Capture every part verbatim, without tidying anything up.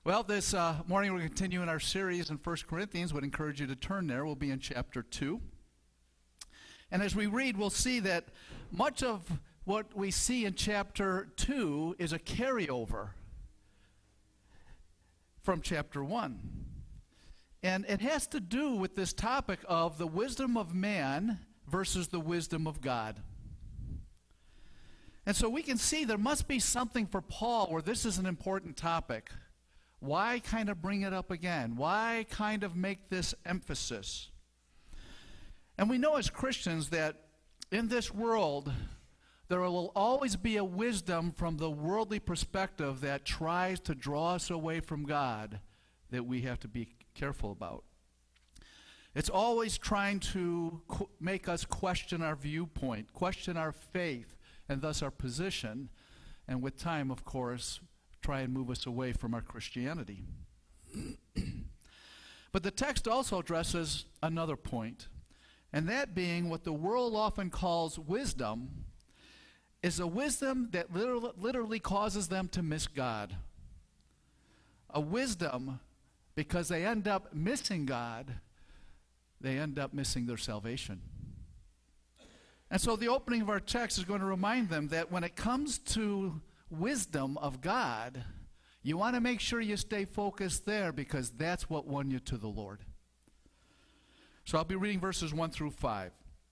Well, this uh, morning we're continuing our series in First Corinthians. Would encourage you to turn there. We'll be in chapter two. And as we read, we'll see that much of what we see in chapter two is a carryover from chapter one. And it has to do with this topic of the wisdom of man versus the wisdom of God. And so we can see there must be something for Paul where this is an important topic. Why kind of bring it up again? Why kind of make this emphasis? And we know as Christians that in this world, there will always be a wisdom from the worldly perspective that tries to draw us away from God that we have to be careful about. It's always trying to qu- make us question our viewpoint, question our faith, and thus our position, and with time, of course, try and move us away from our Christianity. But the text also addresses another point, and that being what the world often calls wisdom is a wisdom that literally, literally causes them to miss God. A wisdom, because they end up missing God, they end up missing their salvation. And so the opening of our text is going to remind them that when it comes to wisdom of God, you want to make sure you stay focused there because that's what won you to the Lord. So I'll be reading verses one through five.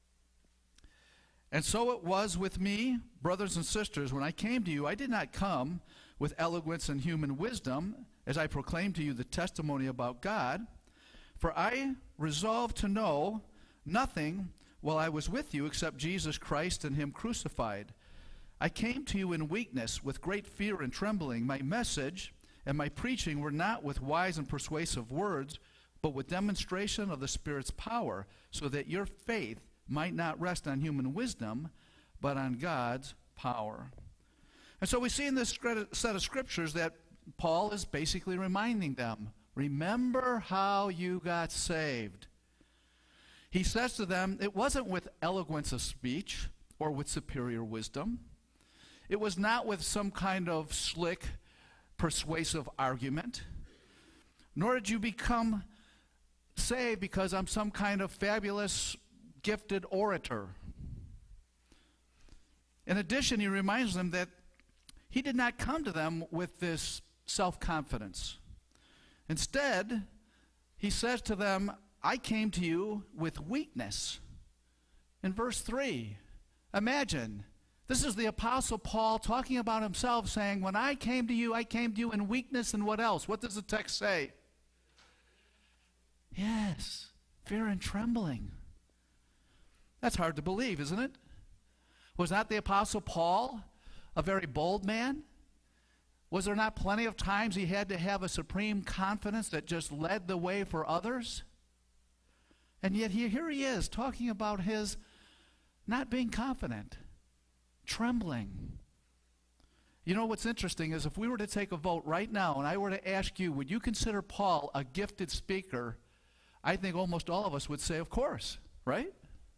And so it was with me, brothers and sisters, when I came to you, I did not come with eloquence and human wisdom as I proclaimed to you the testimony about God, for I resolved to know nothing while I was with you except Jesus Christ and him crucified. I came to you in weakness, with great fear and trembling. My message and my preaching were not with wise and persuasive words, but with demonstration of the Spirit's power, so that your faith might not rest on human wisdom, but on God's power. And so we see in this set of scriptures that Paul is basically reminding them, remember how you got saved. He says to them, it wasn't with eloquence of speech or with superior wisdom. It was not with some kind of slick, persuasive argument. Nor did you become saved because I'm some kind of fabulous, gifted orator. In addition, he reminds them that he did not come to them with this self-confidence. Instead, he says to them, I came to you with weakness. In verse three, imagine, this is the Apostle Paul talking about himself saying, when I came to you, I came to you in weakness and what else? What does the text say? Yes, fear and trembling. That's hard to believe, isn't it? Was not the Apostle Paul a very bold man? Was there not plenty of times he had to have a supreme confidence that just led the way for others? And yet he, here he is talking about his not being confident, trembling. You know what's interesting is if we were to take a vote right now and I were to ask you, would you consider Paul a gifted speaker? I think almost all of us would say, of course, right?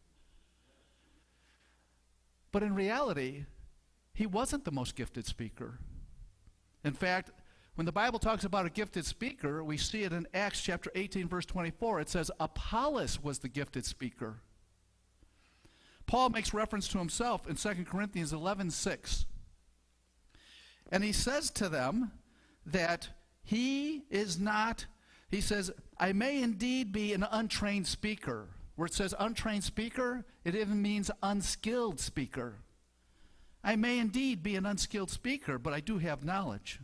But in reality, he wasn't the most gifted speaker. In fact, when the Bible talks about a gifted speaker, we see it in Acts chapter eighteen, verse twenty-four. It says Apollos was the gifted speaker. Paul makes reference to himself in Second Corinthians eleven six. And he says to them that he is not, he says, I may indeed be an untrained speaker. Where it says untrained speaker, it even means unskilled speaker. I may indeed be an unskilled speaker, but I do have knowledge.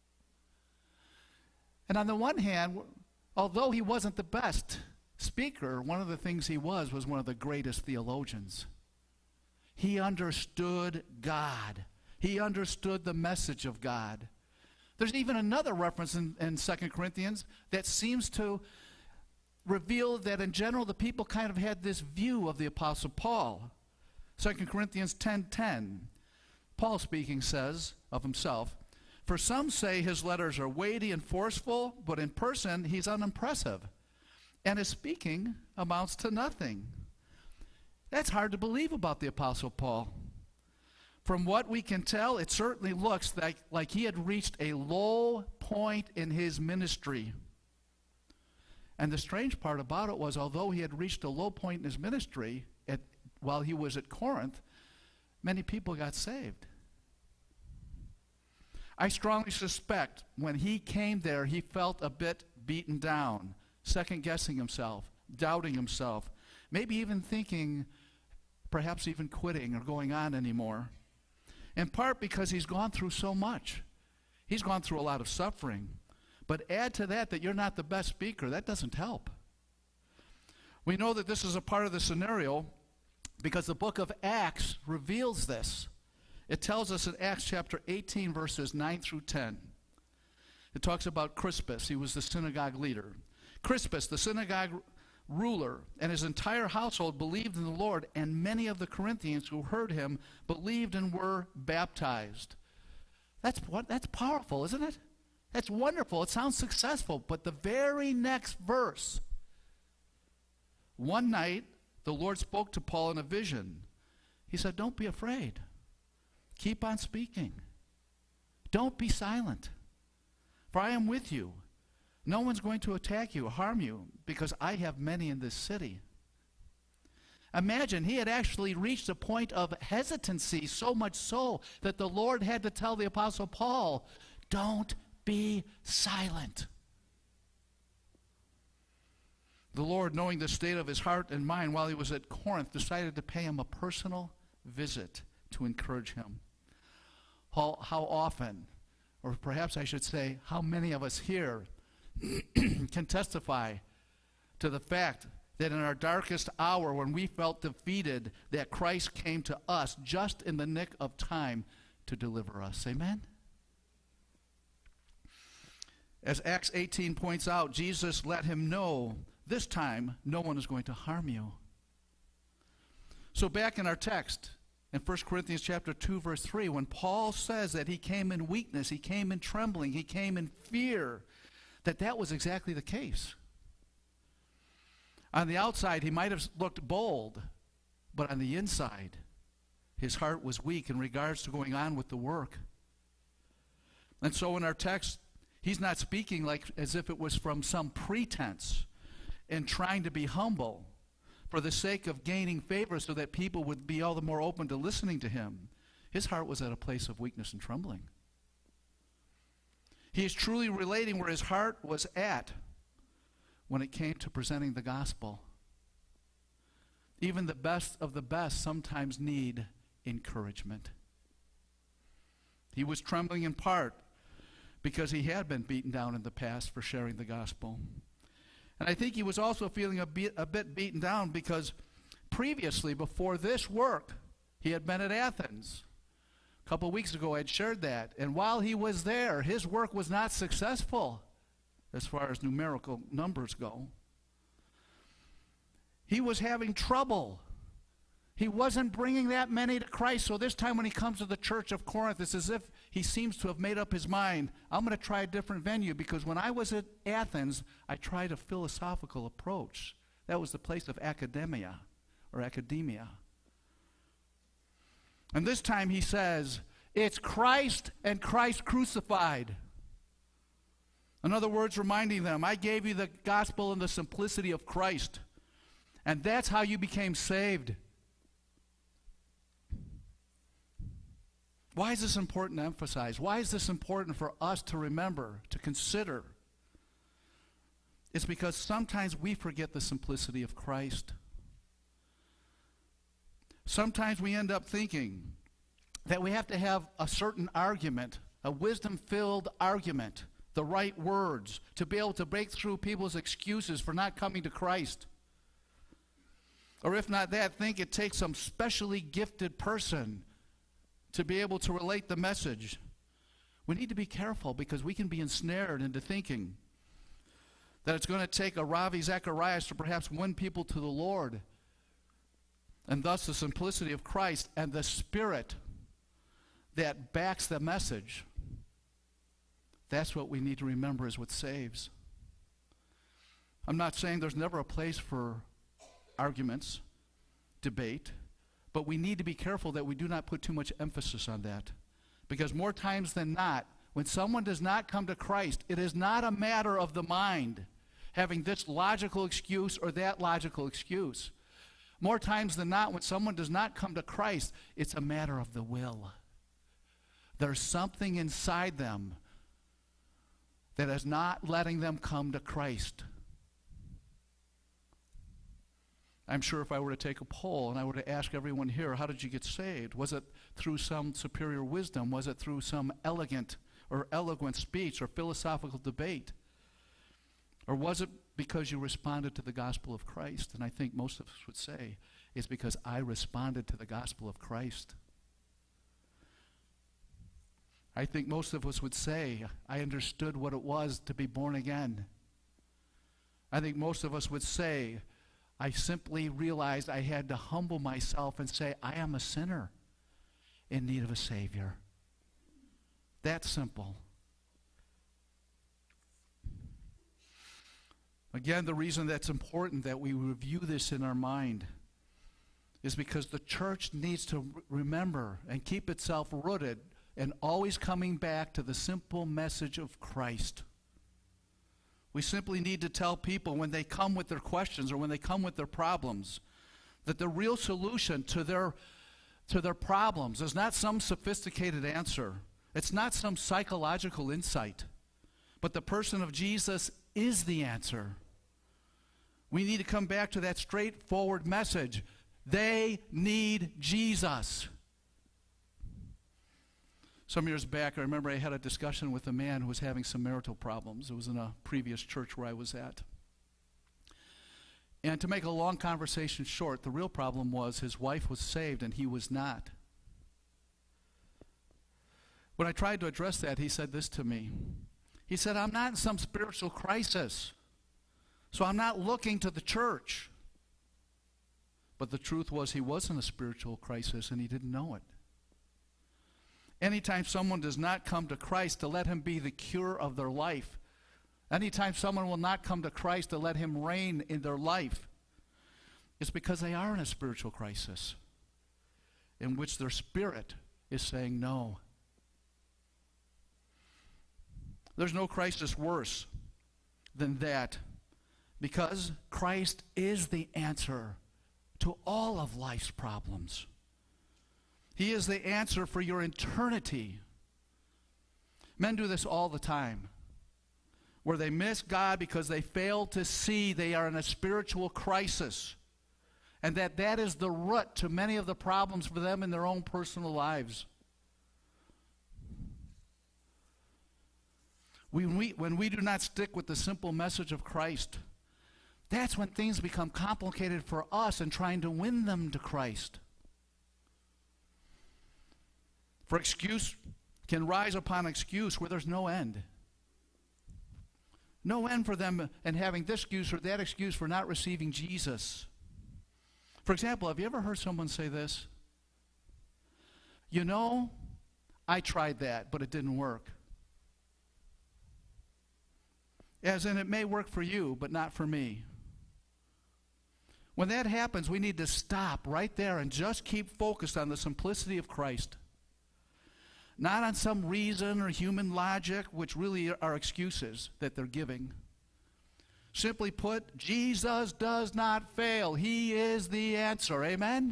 And on the one hand, although he wasn't the best speaker, one of the things he was was one of the greatest theologians. He understood God. He understood the message of God. There's even another reference in, in Second Corinthians that seems to reveal that in general the people kind of had this view of the Apostle Paul. Second Corinthians ten ten. Paul speaking says of himself, for some say his letters are weighty and forceful, but in person he's unimpressive, and his speaking amounts to nothing. That's hard to believe about the Apostle Paul. From what we can tell, it certainly looks like, like he had reached a low point in his ministry. And the strange part about it was, although he had reached a low point in his ministry at, while he was at Corinth, many people got saved. I strongly suspect when he came there, he felt a bit beaten down, second-guessing himself, doubting himself, maybe even thinking, perhaps even quitting or going on anymore. In part because he's gone through so much. He's gone through a lot of suffering. But add to that that you're not the best speaker. That doesn't help. We know that this is a part of the scenario because the book of Acts reveals this. It tells us in Acts chapter eighteen, verses nine through ten. It talks about Crispus. He was the synagogue leader. Crispus, the synagogue ruler, and his entire household believed in the Lord, and many of the Corinthians who heard him believed and were baptized. That's what that's powerful, isn't it? That's wonderful. It sounds successful. But the very next verse, one night the Lord spoke to Paul in a vision. He said, "Don't be afraid. Keep on speaking. Don't be silent. For I am with you. No one's going to attack you or harm you, because I have many in this city." Imagine, he had actually reached a point of hesitancy, so much so that the Lord had to tell the Apostle Paul, "Don't be silent." The Lord, knowing the state of his heart and mind while he was at Corinth, decided to pay him a personal visit to encourage him. How, how often, or perhaps I should say, how many of us here can testify to the fact that in our darkest hour when we felt defeated, that Christ came to us just in the nick of time to deliver us. Amen? As Acts eighteen points out, Jesus let him know, this time no one is going to harm you. So back in our text, in First Corinthians chapter two, verse three, when Paul says that he came in weakness, he came in trembling, he came in fear, that that was exactly the case. On the outside, he might have looked bold, but on the inside, his heart was weak in regards to going on with the work. And so in our text, he's not speaking like as if it was from some pretense and trying to be humble for the sake of gaining favor so that people would be all the more open to listening to him. His heart was at a place of weakness and trembling. He is truly relating where his heart was at when it came to presenting the gospel. Even the best of the best sometimes need encouragement. He was trembling in part because he had been beaten down in the past for sharing the gospel. And I think he was also feeling a bit, a bit beaten down because previously, before this work, he had been at Athens. A couple weeks ago, I had shared that. And while he was there, his work was not successful as far as numerical numbers go. He was having trouble. He wasn't bringing that many to Christ. So this time when he comes to the church of Corinth, it's as if he seems to have made up his mind, I'm going to try a different venue, because when I was at Athens, I tried a philosophical approach. That was the place of academia, or academia. And this time he says, it's Christ and Christ crucified. In other words, reminding them, I gave you the gospel in the simplicity of Christ. And that's how you became saved. Why is this important to emphasize? Why is this important for us to remember, to consider? It's because sometimes we forget the simplicity of Christ. Sometimes we end up thinking that we have to have a certain argument, a wisdom-filled argument, the right words, to be able to break through people's excuses for not coming to Christ. Or if not that, think it takes some specially gifted person to be able to relate the message. We need to be careful because we can be ensnared into thinking that it's going to take a Ravi Zacharias to perhaps win people to the Lord. And thus the simplicity of Christ and the Spirit that backs the message. That's what we need to remember is what saves. I'm not saying there's never a place for arguments, debate, But we need to be careful that we do not put too much emphasis on that. Because more times than not, when someone does not come to Christ, it is not a matter of the mind having this logical excuse or that logical excuse. More times than not, when someone does not come to Christ, it's a matter of the will. There's something inside them that is not letting them come to Christ. I'm sure if I were to take a poll and I were to ask everyone here, how did you get saved? Was it through some superior wisdom? Was it through some elegant or eloquent speech or philosophical debate? Or was it because you responded to the gospel of Christ? And I think most of us would say it's because I responded to the gospel of Christ. I think most of us would say I understood what it was to be born again. I think most of us would say I simply realized I had to humble myself and say I am a sinner in need of a Savior. That simple. Again, the reason that's important that we review this in our mind is because the church needs to remember and keep itself rooted and always coming back to the simple message of Christ. We simply need to tell people when they come with their questions or when they come with their problems that the real solution to their, to their problems is not some sophisticated answer. It's not some psychological insight. But the person of Jesus is the answer. We need to come back to that straightforward message. They need Jesus. Some years back, I remember I had a discussion with a man who was having some marital problems. It was in a previous church where I was at. And to make a long conversation short, the real problem was his wife was saved and he was not. When I tried to address that, he said this to me. He said, I'm not in some spiritual crisis, so I'm not looking to the church. But the truth was he was in a spiritual crisis and he didn't know it. Anytime someone does not come to Christ to let him be the cure of their life, anytime someone will not come to Christ to let him reign in their life, it's because they are in a spiritual crisis in which their spirit is saying no. There's no crisis worse than that, because Christ is the answer to all of life's problems. He is the answer for your eternity. Men do this all the time, where they miss God because they fail to see they are in a spiritual crisis, and that that is the root to many of the problems for them in their own personal lives. When we, when we do not stick with the simple message of Christ, that's when things become complicated for us in trying to win them to Christ. For excuse can rise upon excuse where there's no end. No end for them in having this excuse or that excuse for not receiving Jesus. For example, have you ever heard someone say this? You know, I tried that, but it didn't work. As in, it may work for you, but not for me. When that happens, we need to stop right there and just keep focused on the simplicity of Christ. Not on some reason or human logic, which really are excuses that they're giving. Simply put, Jesus does not fail. He is the answer. Amen?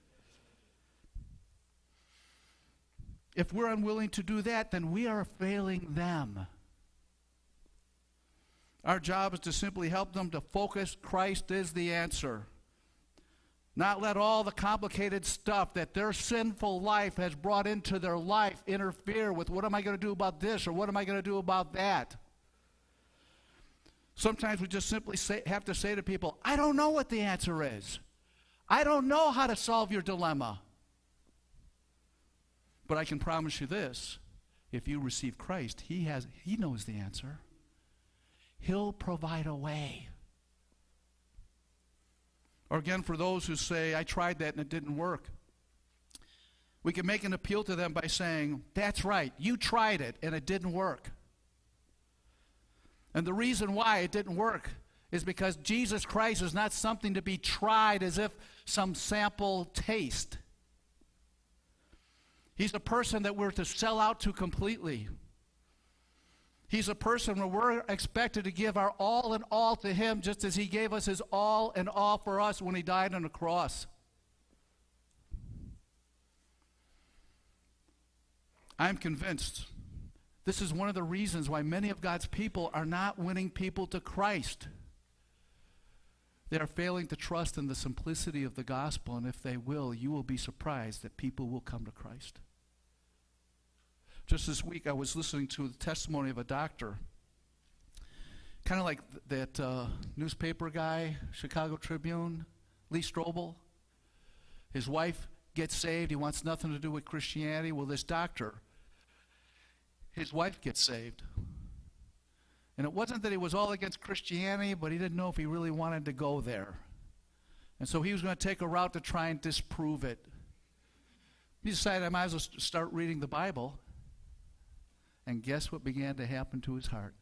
If we're unwilling to do that, then we are failing them. Our job is to simply help them to focus. Christ is the answer. Not let all the complicated stuff that their sinful life has brought into their life interfere with what am I going to do about this or what am I going to do about that. Sometimes we just simply say, have to say to people, I don't know what the answer is. I don't know how to solve your dilemma. But I can promise you this, if you receive Christ, he has, he knows the answer. He'll provide a way. Or again, for those who say, I tried that and it didn't work, we can make an appeal to them by saying, that's right, you tried it and it didn't work. And the reason why it didn't work is because Jesus Christ is not something to be tried as if some sample taste. He's a person that we're to sell out to completely. He's a person where we're expected to give our all and all to him, just as he gave us his all and all for us when he died on the cross. I'm convinced this is one of the reasons why many of God's people are not winning people to Christ. They are failing to trust in the simplicity of the gospel, and if they will, you will be surprised that people will come to Christ. Just this week, I was listening to the testimony of a doctor, kind of like th- that uh, newspaper guy, Chicago Tribune, Lee Strobel. His wife gets saved. He wants nothing to do with Christianity. Well, this doctor, his wife gets saved. And it wasn't that he was all against Christianity, but he didn't know if he really wanted to go there. And so he was going to take a route to try and disprove it. He decided I might as well start reading the Bible. And guess what began to happen to his heart?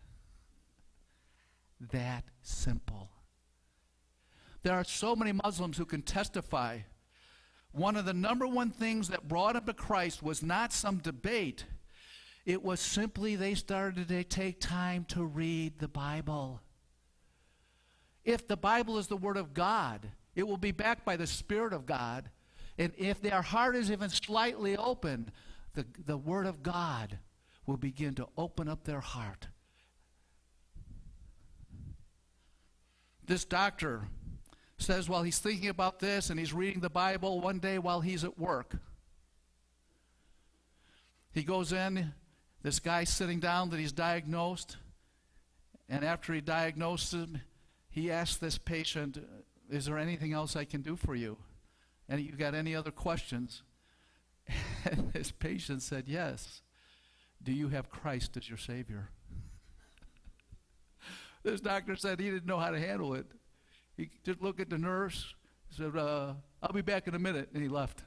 That simple. There are so many Muslims who can testify. One of the number one things that brought him to Christ was not some debate. It was simply they started to take time to read the Bible. If the Bible is the Word of God, it will be backed by the Spirit of God. And if their heart is even slightly open, the, the Word of God will begin to open up their heart. This doctor says while he's thinking about this and he's reading the Bible, one day while he's at work, he goes in. This guy's sitting down that he's diagnosed, and after he diagnosed him, he asked this patient, is there anything else I can do for you? And you got any other questions? And this patient said, yes. Do you have Christ as your Savior? This doctor said he didn't know how to handle it. He just looked at the nurse, said, uh, I'll be back in a minute, and he left.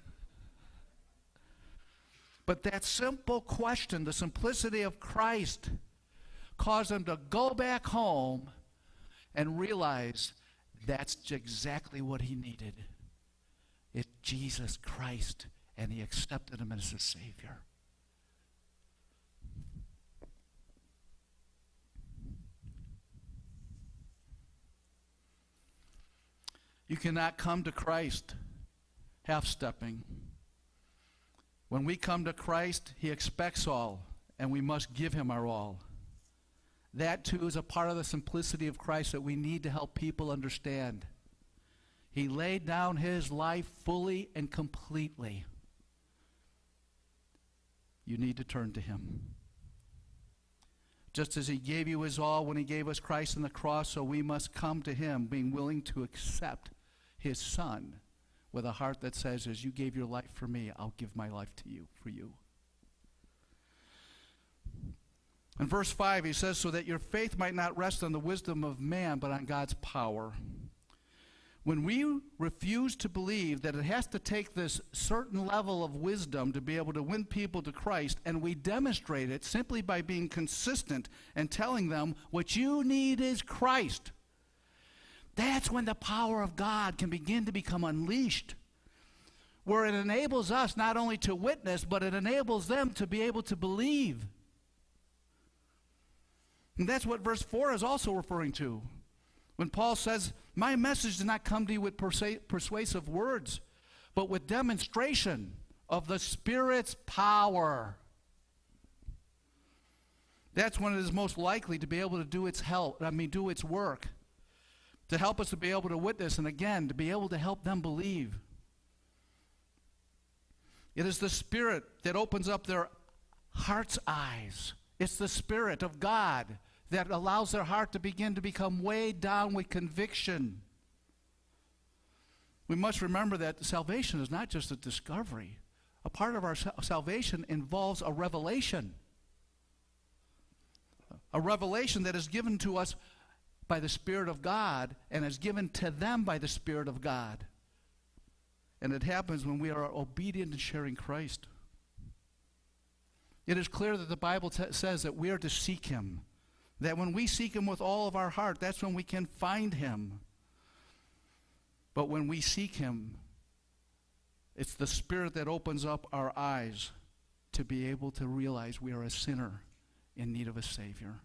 But that simple question, the simplicity of Christ, caused him to go back home and realize that's exactly what he needed. It's Jesus Christ, and he accepted him as his Savior. You cannot come to Christ half-stepping. When we come to Christ, he expects all, and we must give him our all. That, too, is a part of the simplicity of Christ that we need to help people understand. He laid down his life fully and completely. You need to turn to him. Just as he gave you his all when he gave us Christ on the cross, so we must come to him being willing to accept his Son with a heart that says, as you gave your life for me, I'll give my life to you, for you. In verse five, he says, so that your faith might not rest on the wisdom of man, but on God's power. When we refuse to believe that it has to take this certain level of wisdom to be able to win people to Christ, and we demonstrate it simply by being consistent and telling them, what you need is Christ, that's when the power of God can begin to become unleashed, where it enables us not only to witness, but it enables them to be able to believe. And that's what verse four is also referring to. When Paul says, my message did not come to you with persu- persuasive words, but with demonstration of the Spirit's power. That's when it is most likely to be able to do its help, I mean, do its work. To help us to be able to witness, and again, to be able to help them believe. It is the Spirit that opens up their heart's eyes. It's the Spirit of God that allows their heart to begin to become weighed down with conviction. We must remember that salvation is not just a discovery. A part of our salvation involves a revelation. A revelation that is given to us by the Spirit of God and is given to them by the Spirit of God. And it happens when we are obedient in sharing Christ. It is clear that the Bible t- says that we are to seek him. That when we seek him with all of our heart, that's when we can find him. But when we seek him, it's the Spirit that opens up our eyes to be able to realize we are a sinner in need of a Savior.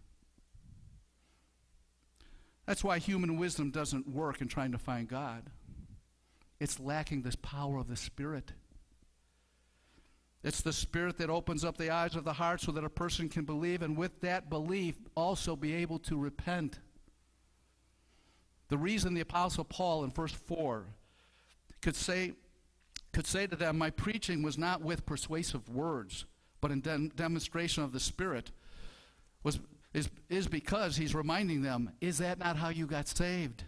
That's why human wisdom doesn't work in trying to find God. It's lacking this power of the Spirit. It's the Spirit that opens up the eyes of the heart so that a person can believe, and with that belief also be able to repent. The reason the Apostle Paul in verse four could say, could say to them, my preaching was not with persuasive words, but in dem- demonstration of the Spirit, was is, is because he's reminding them, is that not how you got saved?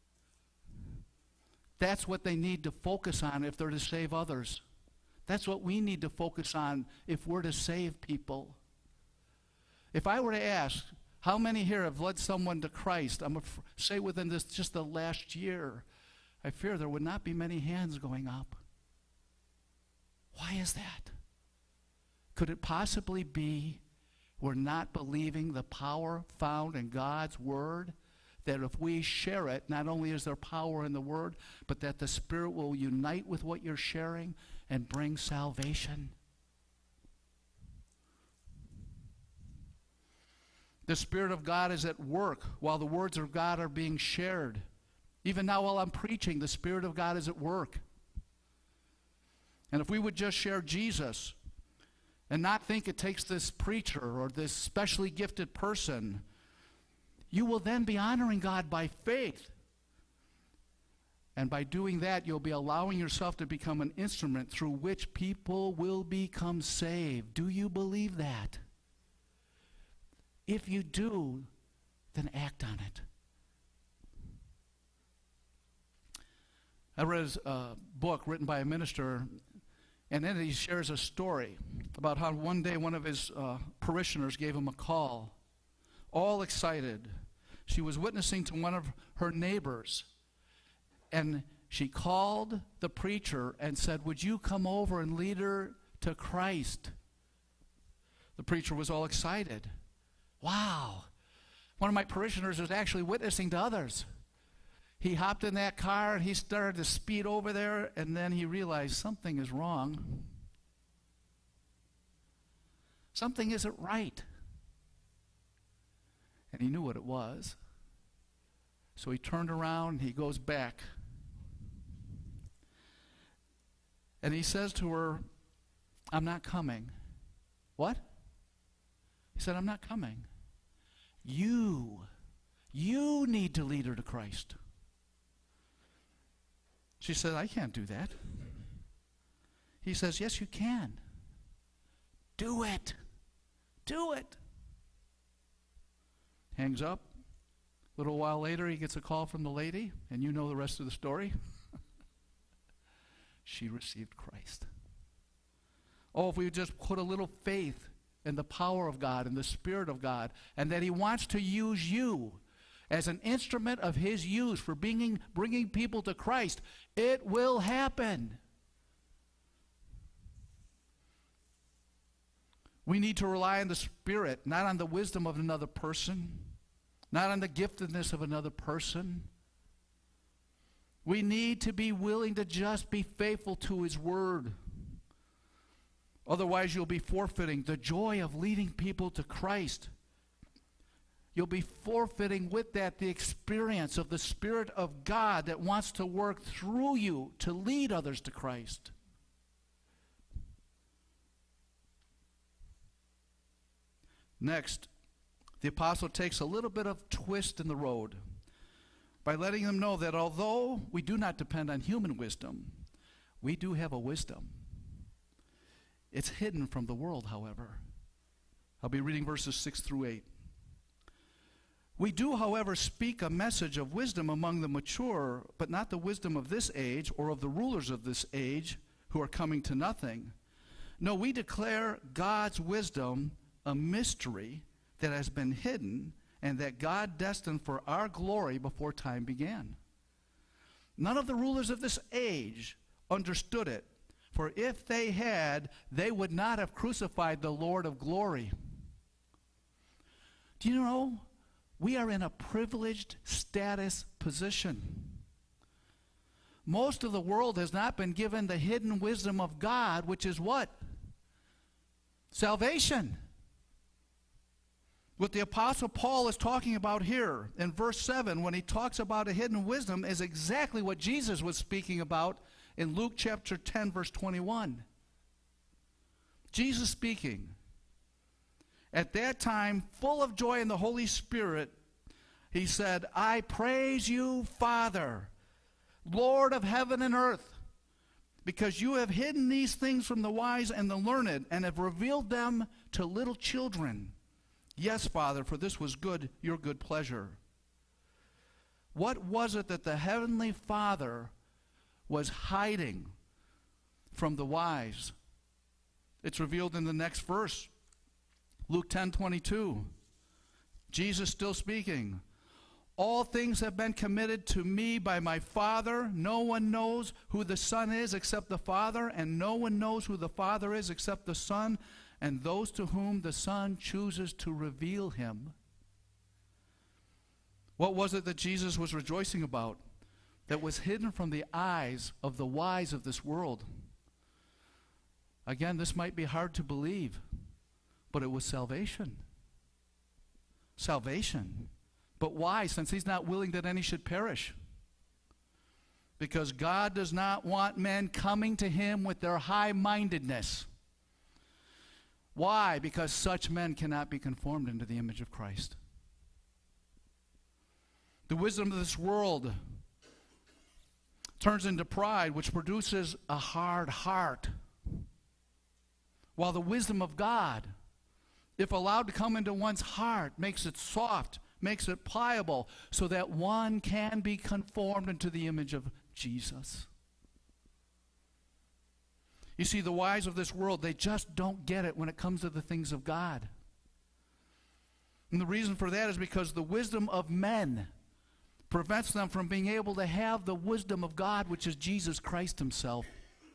That's what they need to focus on if they're to save others. That's what we need to focus on if we're to save people. If I were to ask, how many here have led someone to Christ, I'm af- say within this just the last year, I fear there would not be many hands going up. Why is that? Could it possibly be we're not believing the power found in God's Word? That if we share it, not only is there power in the Word, but that the Spirit will unite with what you're sharing and bring salvation. The Spirit of God is at work while the words of God are being shared. Even now while I'm preaching, the Spirit of God is at work. And if we would just share Jesus and not think it takes this preacher or this specially gifted person, you will then be honoring God by faith. And by doing that, you'll be allowing yourself to become an instrument through which people will become saved. Do you believe that? If you do, then act on it. I read a book written by a minister, and then he shares a story about how one day one of his uh, parishioners gave him a call, all excited. She was witnessing to one of her neighbors, and she called the preacher and said, would you come over and lead her to Christ? The preacher was all excited. Wow, one of my parishioners was actually witnessing to others. He hopped in that car and he started to speed over there, and then he realized something is wrong. Something isn't right. And he knew what it was. So he turned around and he goes back. And he says to her, I'm not coming. What? He said, I'm not coming. You, you need to lead her to Christ. She said, I can't do that. He says, yes, you can. Do it. Do it. Hangs up. A little while later, he gets a call from the lady, and you know the rest of the story. She received Christ. Oh, if we would just put a little faith in the power of God and the Spirit of God, and that He wants to use you as an instrument of His use for bringing, bringing people to Christ, it will happen. We need to rely on the Spirit, not on the wisdom of another person, not on the giftedness of another person. We need to be willing to just be faithful to His Word. Otherwise, you'll be forfeiting the joy of leading people to Christ. You'll be forfeiting with that the experience of the Spirit of God that wants to work through you to lead others to Christ. Next, the apostle takes a little bit of twist in the road by letting them know that although we do not depend on human wisdom, we do have a wisdom. It's hidden from the world, however. I'll be reading verses six through eight. We do, however, speak a message of wisdom among the mature, but not the wisdom of this age or of the rulers of this age who are coming to nothing. No, we declare God's wisdom, a mystery that has been hidden and that God destined for our glory before time began. None of the rulers of this age understood it, for if they had, they would not have crucified the Lord of glory. Do you know, we are in a privileged status position. Most of the world has not been given the hidden wisdom of God, which is what? Salvation. What the Apostle Paul is talking about here in verse seven when he talks about a hidden wisdom is exactly what Jesus was speaking about in Luke chapter ten, verse twenty-one. Jesus speaking. At that time, full of joy in the Holy Spirit, he said, I praise you, Father, Lord of heaven and earth, because you have hidden these things from the wise and the learned and have revealed them to little children. Yes, Father, for this was good, your good pleasure. What was it that the Heavenly Father was hiding from the wise? It's revealed in the next verse. Luke ten twenty-two. Jesus still speaking. All things have been committed to me by my Father. No one knows who the Son is except the Father, and no one knows who the Father is except the Son, and those to whom the Son chooses to reveal him. What was it that Jesus was rejoicing about that was hidden from the eyes of the wise of this world? Again, this might be hard to believe, but it was salvation. Salvation. But why? Since he's not willing that any should perish. Because God does not want men coming to him with their high-mindedness. Why? Because such men cannot be conformed into the image of Christ. The wisdom of this world turns into pride, which produces a hard heart. While the wisdom of God, if allowed to come into one's heart, makes it soft, makes it pliable, so that one can be conformed into the image of Jesus. You see, the wise of this world, they just don't get it when it comes to the things of God. And the reason for that is because the wisdom of men prevents them from being able to have the wisdom of God, which is Jesus Christ himself.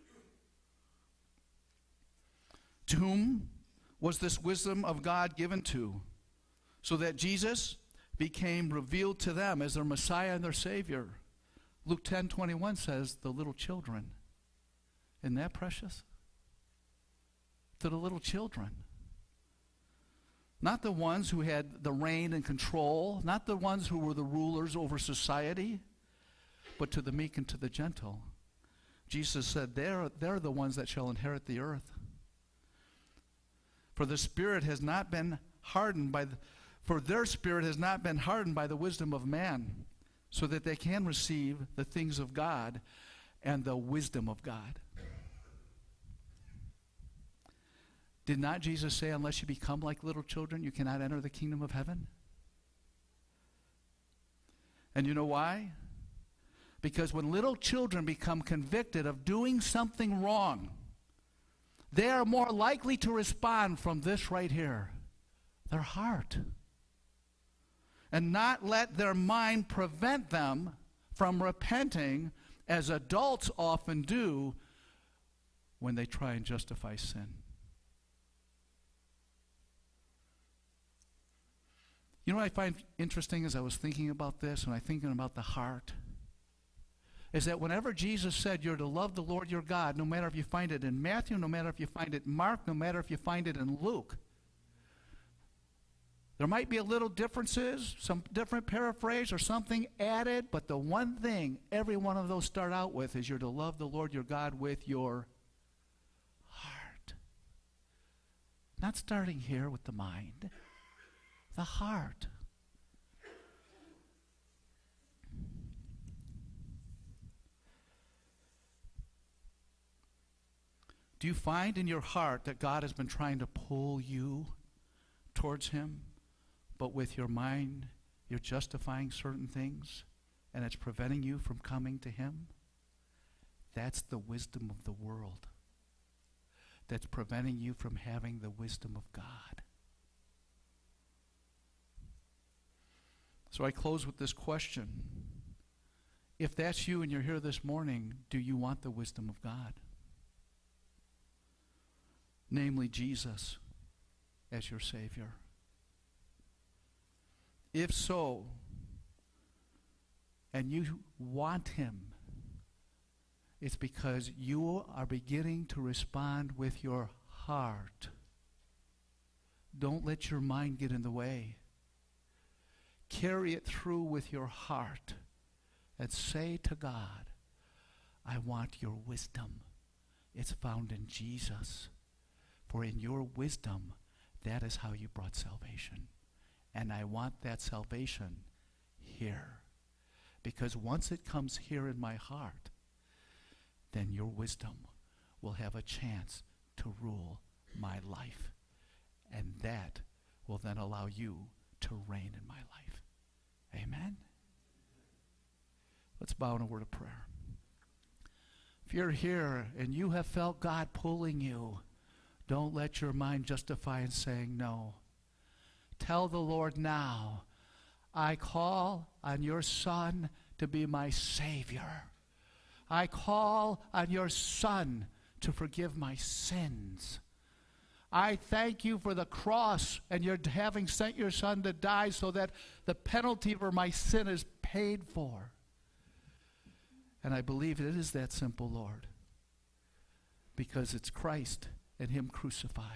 To whom was this wisdom of God given to? So that Jesus became revealed to them as their Messiah and their Savior. Luke ten twenty-one says, the little children. Isn't that precious? To the little children. Not the ones who had the reign and control, not the ones who were the rulers over society, but to the meek and to the gentle. Jesus said, they're, they're the ones that shall inherit the earth. For the spirit has not been hardened by the, for their spirit has not been hardened by the wisdom of man, so that they can receive the things of God and the wisdom of God. Did not Jesus say, unless you become like little children, you cannot enter the kingdom of heaven? And you know why? Because when little children become convicted of doing something wrong, they are more likely to respond from this right here, their heart. And not let their mind prevent them from repenting, as adults often do when they try and justify sin. You know what I find interesting as I was thinking about this and I thinking about the heart? Is that whenever Jesus said you're to love the Lord your God, no matter if you find it in Matthew, no matter if you find it in Mark, no matter if you find it in Luke, there might be a little differences, some different paraphrase or something added, but the one thing every one of those start out with is you're to love the Lord your God with your heart. Not starting here with the mind. The heart. Do you find in your heart that God has been trying to pull you towards him, but with your mind you're justifying certain things and it's preventing you from coming to him? That's the wisdom of the world that's preventing you from having the wisdom of God. So I close with this question. If that's you and you're here this morning, do you want the wisdom of God? Namely, Jesus as your Savior. If so, and you want him, it's because you are beginning to respond with your heart Don't let your mind get in the way. Carry it through with your heart and say to God, I want your wisdom. It's found in Jesus. For in your wisdom, that is how you brought salvation. And I want that salvation here. Because once it comes here in my heart, then your wisdom will have a chance to rule my life. And that will then allow you to reign in my life. Amen? Let's bow in a word of prayer. If you're here and you have felt God pulling you, don't let your mind justify in saying no. Tell the Lord now, I call on your Son to be my Savior. I call on your Son to forgive my sins. I thank you for the cross and your having sent your Son to die so that the penalty for my sin is paid for. And I believe it is that simple, Lord, because it's Christ and him crucified.